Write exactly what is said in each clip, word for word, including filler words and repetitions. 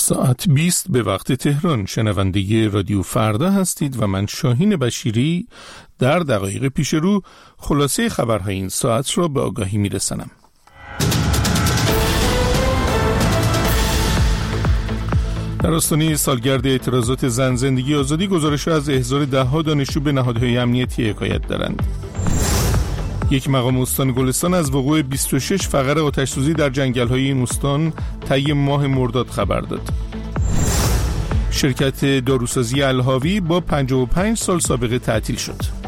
ساعت بیست به وقت تهران. شنونده رادیو فردا هستید و من شاهین بشیری در دقایق پیش رو خلاصه خبرهای این ساعت را به آگاهی میرسانم. در آستانه سالگرد اعتراضات زن زندگی آزادی گزارش‌ها از احضار ده‌ها دانشجو به نهادهای امنیتی حکایت دارند. یک مقام استان گلستان از وقوع بیست و شش فقر آتش‌سوزی در جنگل‌های این استان طی ماه مرداد خبر داد. شرکت داروسازی الحاوی با پنجاه و پنج سال سابقه تعطیل شد.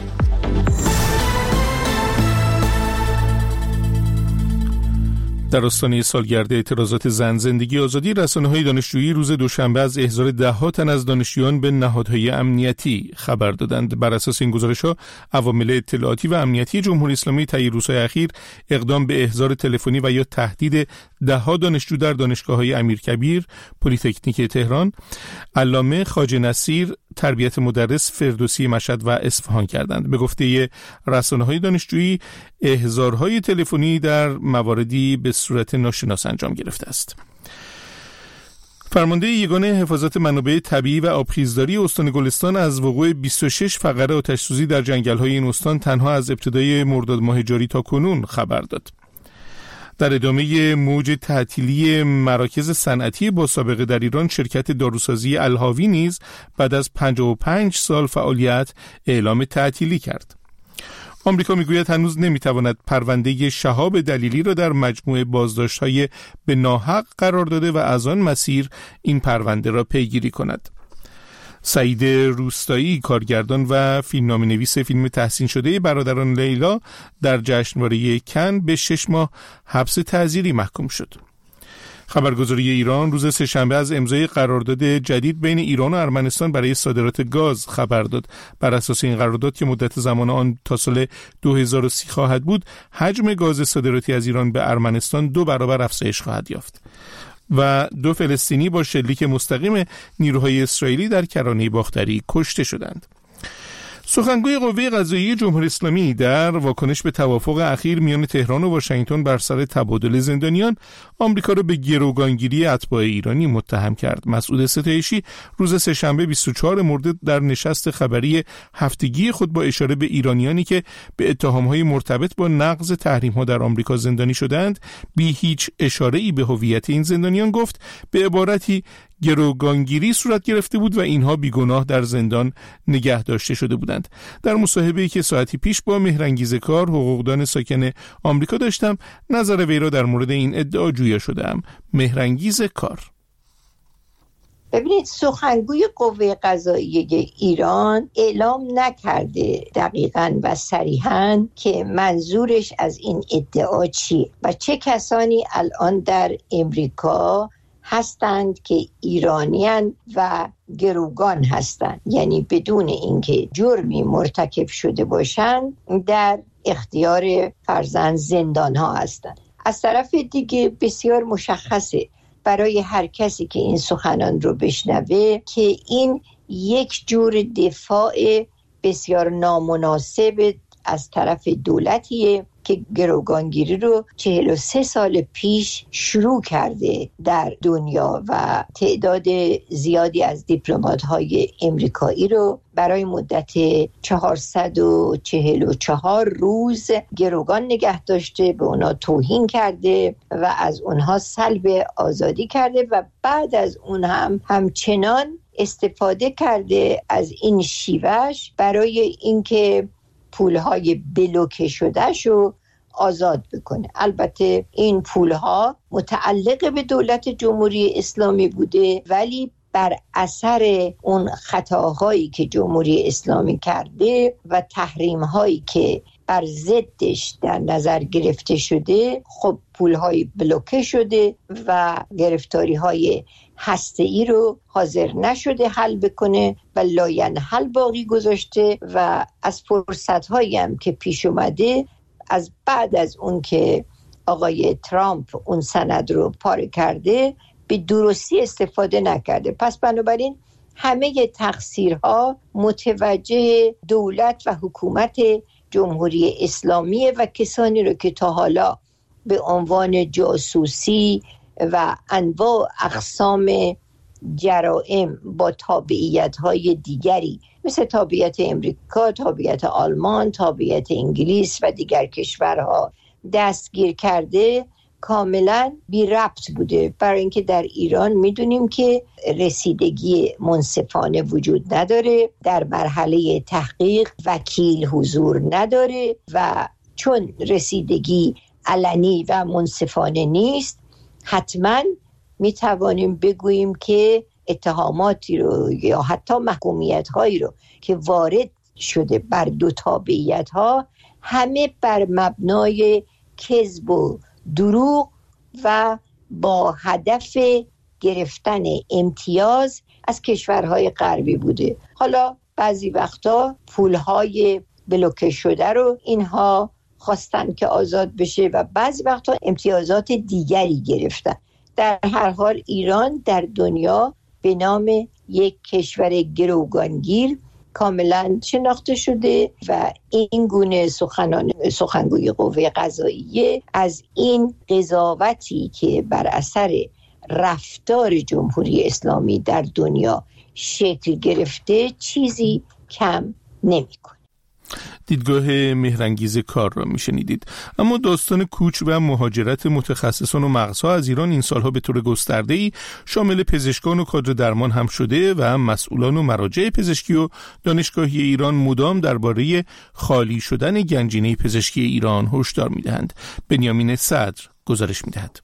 در آستانه سالگرد اعتراضات زن زندگی آزادی رسانه‌های دانشجویی روز دوشنبه از احضار ده‌ها تن از دانشجویان به نهادهای امنیتی خبر دادند. بر اساس این گزارش‌ها عوامل اطلاعاتی و امنیتی جمهوری اسلامی طی روزهای اخیر اقدام به احضار تلفنی و یا تهدید ده‌ها دانشجو در دانشگاه‌های امیرکبیر، پلی‌تکنیک تهران، علامه خواجه نصیر، تربیت مدرس، فردوسی مشهد و اصفهان کردند. به گفته رسانه‌های دانشجویی احضارهای تلفنی در مواردی به صورت ناشناس انجام گرفته است. فرمانده یگان حفاظت منابع طبیعی و آبخیزداری استان گلستان از وقوع بیست و شش فقره آتش‌سوزی در جنگل‌های این استان تنها از ابتدای مرداد ماه جاری تا کنون خبر داد. در ادامه موج تعطیلی مراکز صنعتی با سابقه در ایران، شرکت داروسازی الحاوی نیز بعد از پنجاه و پنج سال فعالیت اعلام تعطیلی کرد. آمریکا میگوید هنوز نمیتواند پرونده شهاب دلیلی را در مجموعه بازداشت‌های به ناحق قرار داده و از آن مسیر این پرونده را پیگیری کند. سعید روستایی، کارگردان و فیلمنامه‌نویس فیلم تحسین شده برادران لیلا، در جشنواره کن به شش ماه حبس تعزیری محکوم شد. خبرگزاری ایران روز سه‌شنبه از امضای قرارداد جدید بین ایران و ارمنستان برای صادرات گاز خبر داد. بر اساس این قرارداد که مدت زمان آن تا سال دو هزار و سی خواهد بود، حجم گاز صادراتی از ایران به ارمنستان دو برابر افزایش خواهد یافت. و دو فلسطینی با شلیک مستقیم نیروهای اسرائیلی در کرانه باختری کشته شدند. سخنگوی قوه قضاییه جمهوری اسلامی در واکنش به توافق اخیر میان تهران و واشنگتن بر سر تبادل زندانیان، آمریکا را به گروگانگیری اتباع ایرانی متهم کرد. مسعود ستایشی روز سه‌شنبه بیست و چهارم مرداد در نشست خبری هفتگی خود با اشاره به ایرانیانی که به اتهام‌های مرتبط با نقض تحریم‌ها در آمریکا زندانی شدند، بی هیچ اشاره‌ای به هویت این زندانیان گفت به عبارتی گروگانگیری صورت گرفته بود و اینها بیگناه در زندان نگه داشته شده بودند. در مصاحبه‌ای که ساعتی پیش با مهرانگیز کار، حقوقدان ساکن آمریکا داشتم، نظر وی را در مورد این ادعا جویا شدم. مهرانگیز کار: ببینید، سخنگوی قوه قضاییه ایران اعلام نکرده دقیقاً و صریحاً که منظورش از این ادعا چیه و چه کسانی الان در امریکا هستند که ایرانیان و گروگان هستند، یعنی بدون اینکه جرمی مرتکب شده باشند در اختیار فرزند زندان ها هستند. از طرف دیگه بسیار مشخصه برای هر کسی که این سخنان رو بشنوه که این یک جور دفاع بسیار نامناسب از طرف دولتیه که گروگانگیری رو چهل و سه سال پیش شروع کرده در دنیا و تعداد زیادی از دیپلمات‌های امریکایی رو برای مدت چهارصد و چهل و چهار روز گروگان نگه داشته، به اونا توهین کرده و از اونها سلب آزادی کرده و بعد از اون هم همچنان استفاده کرده از این شیوش برای اینکه پولهای بلوکه شده شو آزاد بکنه. البته این پولها متعلق به دولت جمهوری اسلامی بوده، ولی بر اثر اون خطاهایی که جمهوری اسلامی کرده و تحریم‌هایی که بر ضدش در نظر گرفته شده، خب پولهای بلوکه شده و گرفتاری‌های هسته‌ای رو حاضر نشده حل بکنه و لاینحل باقی گذاشته و از فرصت‌هایی هم که پیش اومده از بعد از اون که آقای ترامپ اون سند رو پاره کرده به درستی استفاده نکرده. پس بنابراین همه تقصیرها متوجه دولت و حکومت جمهوری اسلامی و کسانی رو که تا حالا به عنوان جاسوسی و انواع اقسام جرائم با تابعیت‌های دیگری مثل تابعیت امریکا، تابعیت آلمان، تابعیت انگلیس و دیگر کشورها دستگیر کرده کاملا بی ربط بوده، برای اینکه در ایران میدونیم که رسیدگی منصفانه وجود نداره، در مرحله تحقیق وکیل حضور نداره و چون رسیدگی علنی و منصفانه نیست، حتما میتوانیم بگوییم که اتهاماتی رو یا حتی محکومیت هایی رو که وارد شده بر دو تابعیت ها همه بر مبنای کذب و دروغ و با هدف گرفتن امتیاز از کشورهای غربی بوده. حالا بعضی وقتا پولهای بلوکه شده رو اینها خواستن که آزاد بشه و بعضی وقتا امتیازات دیگری گرفتن. در هر حال ایران در دنیا به نام یک کشور گروگانگیر کاملا شناخته شده و این گونه سخنان سخنگوی قوه قضاییه از این قضاوتی که بر اثر رفتار جمهوری اسلامی در دنیا شکل گرفته چیزی کم نمی‌کنه. دیدگاه مهرانگیز کار را میشنیدید. اما داستان کوچ و مهاجرت متخصصان و مغزها از ایران این سالها به طور گسترده‌ای شامل پزشکان و کادر درمان هم شده و مسئولان و مراجع پزشکی و دانشگاهی ایران مدام درباره خالی شدن گنجینه پزشکی ایران هشدار میدهند. بنیامین صدر گزارش میدهد.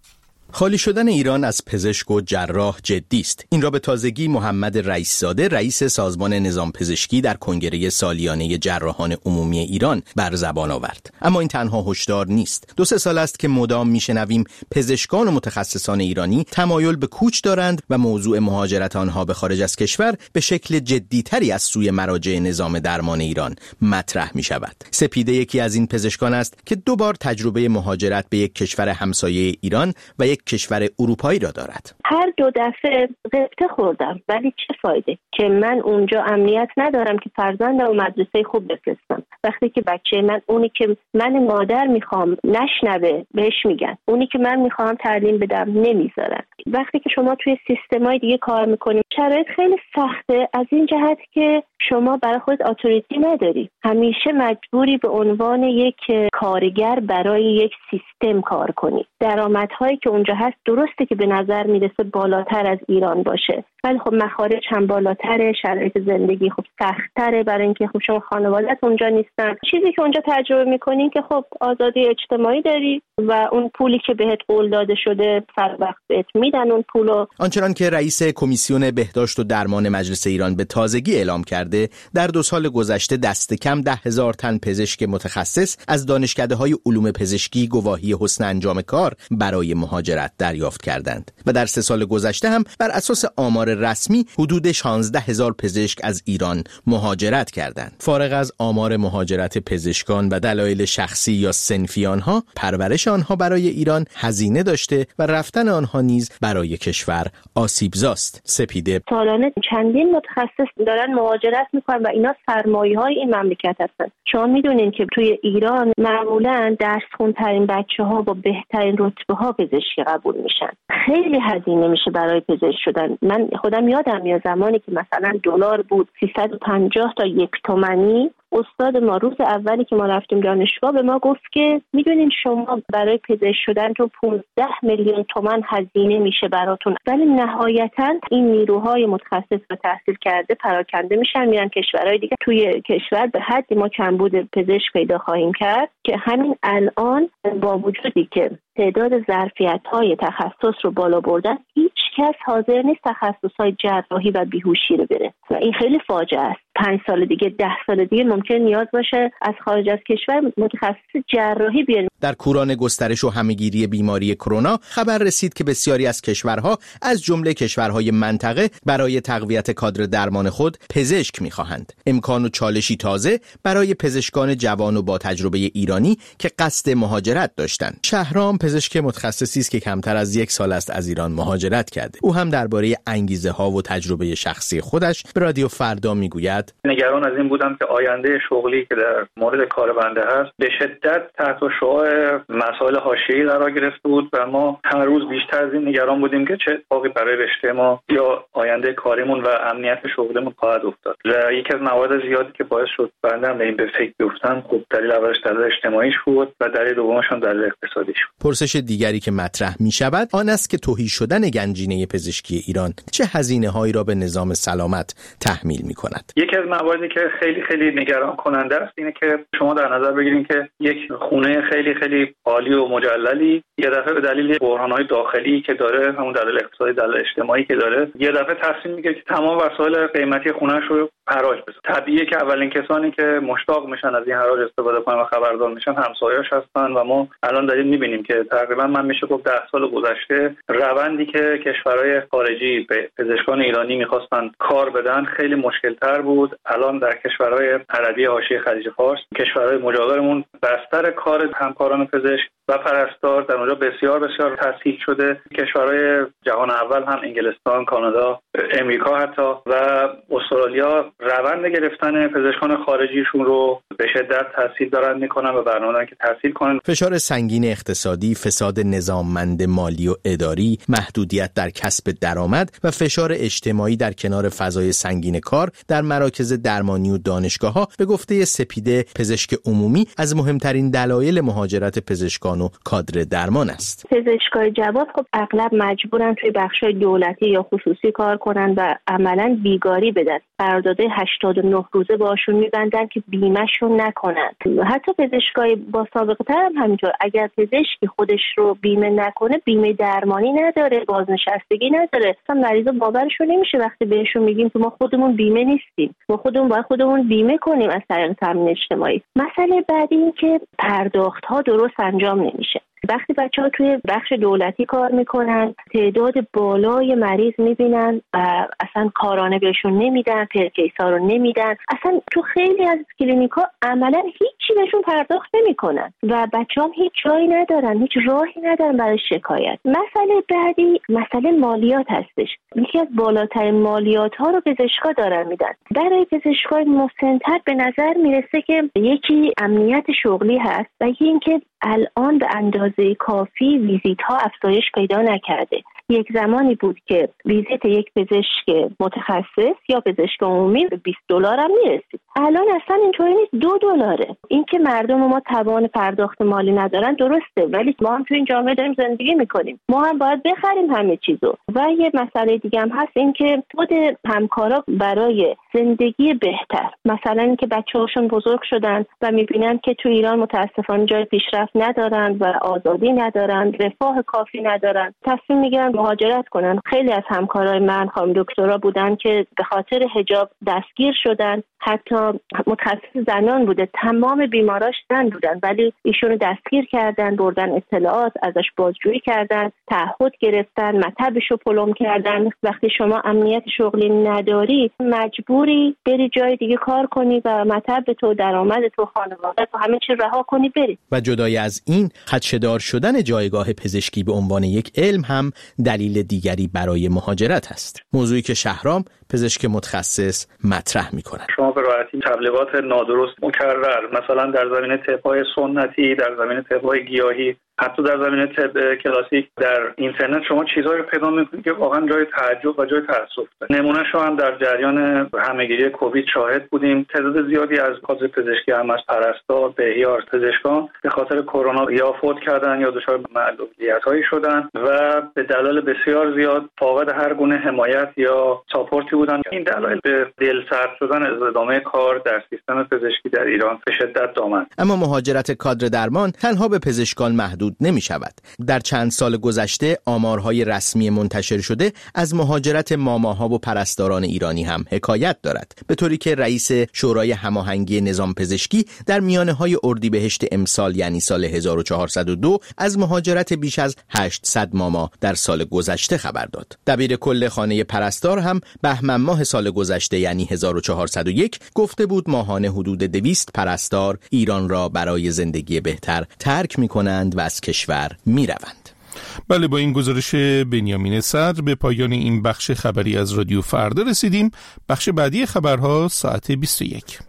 خالی شدن ایران از پزشک و جراح جدی است. این را به تازگی محمد رئیس‌زاده رئیس سازمان نظام پزشکی در کنگره سالیانه جراحان عمومی ایران بر زبان آورد. اما این تنها هشدار نیست. دو سه سال است که مدام میشنویم پزشکان و متخصصان ایرانی تمایل به کوچ دارند و موضوع مهاجرت آنها به خارج از کشور به شکل جدی‌تری از سوی مراجع نظام درمان ایران مطرح می شود. سپیده یکی از این پزشکان است که دو بار تجربه مهاجرت به یک کشور همسایه ایران و یک کشور اروپایی را دارد. هر دو دفعه غبطه خوردم، ولی چه فایده که من اونجا امنیت ندارم که فرزندم مدرسه خوب بفرستم. وقتی که بچه من اونی که من مادر میخوام نشنوه بهش میگن، اونی که من میخوام تعلیم بدم نمیذارن. وقتی که شما توی سیستمای دیگه کار میکنید شرایط خیلی سخته، از این جهت که شما برای خود اتوریتی نداری، همیشه مجبوری به عنوان یک کارگر برای یک سیستم کار کنی. درآمدهایی که اونجا هست درسته که به نظر میرسه بالاتر از ایران باشه، ولی خب مخارج هم بالاتره، شرایط زندگی خب سخت‌تره برای اینکه خب شما خانواده‌ات اونجا نیستن. چیزی که اونجا تجربه میکنین که خب آزادی اجتماعی داری و اون پولی که بهت قول داده شده سر وقت بهت میدن اون پولو. آنچنان که رئیس کمیسیون بهداشت و درمان مجلس ایران به تازگی اعلام کرده، در دو سال گذشته دست کم ده هزار تن پزشک متخصص از دانشکده‌های علوم پزشکی گواهی حسن انجام کار برای مهاجرت دریافت کردند و در سه سال گذشته هم بر اساس آمار رسمی حدود شانزده هزار پزشک از ایران مهاجرت کردند. فارغ از آمار مهاجرت پزشکان و دلایل شخصی یا صنفی آنها، پرورش آنها برای ایران هزینه داشته و رفتن آنها نیز برای کشور آسیبزاست. سپیده سالانه چندین متخصص دارن مهاجرت میکنن و اینا سرمایه‌های این مملکت هستن. شما میدونین که توی ایران معمولاً درس خوندترین بچه‌ها با بهترین رتبه‌ها پزشکی قبول میشن. خیلی هزینه میشه برای پزشک شدن. من خودم یادم میاد زمانی که مثلا دلار بود سیصد و پنجاه تا یک تومانی، استاد ما روز اولی که ما رفتیم دانشگاه به ما گفت که میدونین شما برای پزشک شدن تو پانزده میلیون تومان هزینه میشه براتون، ولی نهایتا این نیروهای متخصص و تحصیل کرده پراکنده میشن میرن کشورهای دیگه. توی کشور به حدی ما کمبود پزشک پیدا خواهیم کرد که همین الان با وجودی که تعداد ظرفیت‌های تخصص رو بالا بردن، هیچ کس حاضر نیست تخصص‌های جراحی و بیهوشی رو بره و این خیلی فاجعه است. پنج سال دیگه، ده سال دیگه ممکن نیاز باشه از خارج از کشور متخصص جراحی بیاریم. در کوران گسترش و همهگیری بیماری کرونا خبر رسید که بسیاری از کشورها از جمله کشورهای منطقه برای تقویت کادر درمان خود پزشک می‌خواهند. امکان و چالشی تازه برای پزشکان جوان و با تجربه ایرانی که قصد مهاجرت داشتند. شهرام پزشک متخصصی است که کمتر از یک سال است از ایران مهاجرت کرده. او هم درباره انگیزه‌ها و تجربه شخصی خودش به رادیو فردا میگوید: میکند. نگران از این بودم که آینده شغلی که در مورد کار بنده هست به شدت تحت شعاع مسائل حاشیه‌ای قرار گرفته بود و ما هر روز بیشتر از این نگران بودیم که چه اتفاقی برای رشته ما یا آینده کاریمون و امنیت شغلمون خواهد افتاد. و یکی از موارد زیادی که باعث شد بنده به این به فکر بیفتم، خب دلیل اولش دلیل اجتماعیش بود و دلیل دومش هم دلیل اقتصادیش بود. پرسش دیگری که مطرح می شود آن است که تهی شدن گنجینه پزشکی ایران چه هزینه‌هایی را به نظام سلامت تحمیل می کند. یکی از مواردی که خیلی خیلی نگران کننده است اینه که شما در نظر بگیرید که یک خونه خیلی خیلی عالی و مجللی یه دفعه به دلیل بحران‌های داخلی که داره، همون دلیل اقتصادی، دلیل اجتماعی که داره، یه دفعه تصمیم میگیره که تمام وسایل قیمتی خونه‌اش رو حراج بزنه. طبیعیه که اولین کسانی که مشتاق میشن از این حراج استفاده کنن و خبردار میشن همسایه‌اش هستن و ما الان داریم میبینیم که تقریبا من میشه گفت ده سال گذشته روندی که کشورهای خارجی به پزشکان ایرانی میخواستن کار بدن خیلی مشکل‌تر بود. الان در کشورهای عربی حاشیه خلیج فارس، کشورهای مجاورمون، بستر کار همکاران پزشک و پرستار در اونجا بسیار بسیار تسهیل شده. کشورهای جهان اول هم انگلستان، کانادا، امریکا حتی و استرالیا روند گرفتن پزشکان خارجیشون رو به شدت تسهیل دارن میکنن و برنامه دارن که تسهیل کنن. فشار سنگین اقتصادی، فساد نظاممند مالی و اداری، محدودیت در کسب درآمد و فشار اجتماعی در کنار فضای سنگین کار در مراکز درمانی و دانشگاه‌ها به گفته سپیده پزشک عمومی از مهمترین دلایل مهاجرت پزشکان و کادر درمان است. پزشکای جواب خب اغلب مجبورن توی بخش‌های دولتی یا خصوصی کار کنن و عملاً بیگاری بدن. قرارداد هشتاد و نه روزه باشون میبندن که بیمه‌شون نکنن. حتی پزشکای با سابقه تر هم همینطور. اگر پزشکی خودش رو بیمه نکنه، بیمه درمانی نداره، بازنشستگی نداره. اصلا مریضا باورشون نمیشه وقتی بهشون میگیم که ما خودمون بیمه نیستیم. ما خودمون باید خودمون بیمه کنیم از طریق تامین اجتماعی. مسئله بعدی این که پرداخت‌ها درست انجام نمیشه. وقتی بچه‌ها توی بخش دولتی کار میکنن، تعداد بالای مریض میبینن و اصلا کارانه بهشون نمیدن، پرکیسا رو نمیدن. اصلا تو خیلی از کلینیکا عملا هیچی بهشون پرداخت نمیکنن و بچه‌ها هیچ جایی ندارن، هیچ راهی ندارن برای شکایت. مسئله بعدی مسئله مالیات هستش. یکی از بالاترین مالیات ها رو پزشکا دارن میدن. برای پزشکای مسن‌تر به نظر میرسه که یکی امنیت شغلی هست و یکی اینکه الان به اندازه کافی ویزیت ها افزایش پیدا نکرده. یک زمانی بود که ویزیت یک پزشک متخصص یا پزشک عمومی به بیست دلار هم میرسید. الان اصلا اینطوری نیست، دو دلاره. این که مردم ما توان پرداخت مالی ندارن درسته، ولی ما هم تو این جامعه داریم زندگی میکنیم. ما هم باید بخریم همه چیزو. و یه مسئله دیگه هم هست، این که خود همکارا برای زندگی بهتر، مثلا اینکه بچه‌هاشون بزرگ شدن و میبینن که تو ایران متاسفانه جای پیشرفت ندارن و آزادی ندارن، رفاه کافی ندارن، تصمیم میگیرن مهاجرت کنن. خیلی از همکارای من خانم دکترا بودن که به خاطر حجاب دستگیر شدن، حتی متخصص زنان بوده، تمام بیماراش زن بودن ولی ایشونو دستگیر کردن، بردن اطلاعات ازش بازجویی کردن، تعهد گرفتن، مطبشو پلم کردن. وقتی شما امنیت شغلی نداری مجبوری بری جای دیگه کار کنی و مطب تو، درآمد تو، خانواده تو، همه چی رها کنی بری. و جدای از این، خدشه‌دار شدن جایگاه پزشکی به عنوان یک علم هم دلیل دیگری برای مهاجرت است. موضوعی که شهرام پزشک متخصص مطرح می‌کند. شما به راحتی تبلیغات نادرست مکرر، مثلا در زمینه طب‌های سنتی، در زمینه طب‌های گیاهی، حتی در زمینه طب کلاسیک در اینترنت شما چیزایی رو پیدا می‌کنید که واقعا جای تعجب و جای تأسف داره. نمونه‌اش هم در جریان همه‌گیری کووید شاهد بودیم. تعداد زیادی از کادر پزشکی، هم از پرستار، بهیار، پزشکان به خاطر کرونا یا فوت کردن یا دچار معلولیت‌هایی شدن و به دلایل بسیار زیاد فاقد هر گونه حمایت یا ساپورتی بودن. این دلایل به دلسرد شدن از ادامه کار در سیستم پزشکی در ایران به شدت دامن. اما مهاجرت کادر درمان تنها به پزشکان محدود نمی شود. در چند سال گذشته آمارهای رسمی منتشر شده از مهاجرت ماماها و پرستاران ایرانی هم حکایت دارد، به طوری که رئیس شورای هماهنگی نظام پزشکی در میانه‌های اردیبهشت امسال یعنی سال هزار و چهارصد و دو از مهاجرت بیش از هشتصد ماما در سال گذشته خبر داد. دبیر کل خانه پرستار هم بهمن ماه سال گذشته یعنی هزار و چهارصد و یک گفته بود ماهانه حدود دویست پرستار ایران را برای زندگی بهتر ترک می‌کنند و از کشور می‌روند. بله، با این گزارش بنیامین صدر به پایان این بخش خبری از رادیو فردا رسیدیم. بخش بعدی خبرها ساعت بیست و یک.